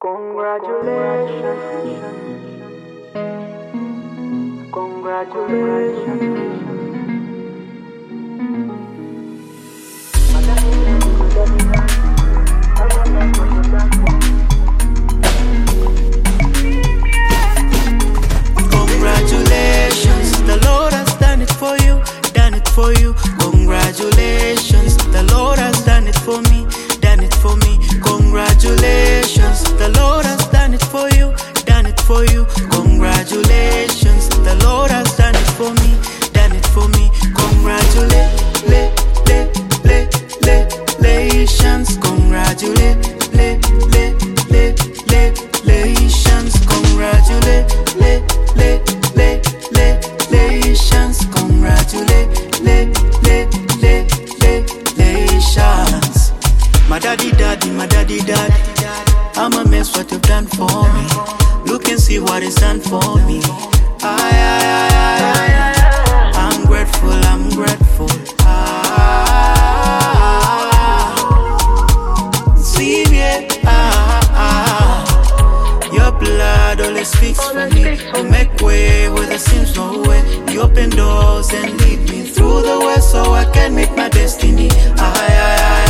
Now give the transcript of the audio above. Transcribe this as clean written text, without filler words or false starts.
Congratulations, congratulations. Congratulations, the Lord has done it for you, done it for you. Congratulations, the Lord has done it for me, done it for me. Congratulations, the Lord has done it for you, done it for you. Congratulations, the Lord has done it for me, done it for me. Congratulations, congratulations, congratulations, congratulations. My daddy, I'ma miss what you've done for me. Look and see what it's done for me. I'm grateful, I'm grateful. See me, your blood always speaks for me. You make way where there seems no way. You open doors and lead me through the way so I can meet my destiny.